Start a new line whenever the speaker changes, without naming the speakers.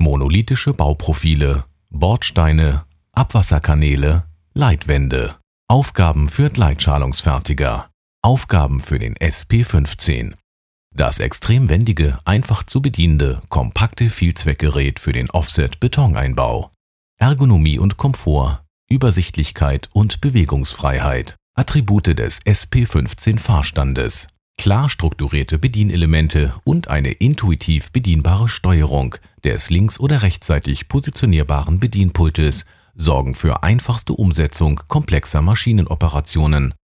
monolithische Bauprofile, Bordsteine, Abwasserkanäle, Leitwände. Aufgaben für Gleitschalungsfertiger. Aufgaben für den SP15. Das extrem wendige, einfach zu bedienende, kompakte Vielzweckgerät für den Offset-Betoneinbau. Ergonomie und Komfort, Übersichtlichkeit und Bewegungsfreiheit. Attribute des SP15 Fahrstandes. Klar strukturierte Bedienelemente und eine intuitiv bedienbare Steuerung des links- oder rechtsseitig positionierbaren Bedienpultes sorgen für einfachste Umsetzung komplexer Maschinenoperationen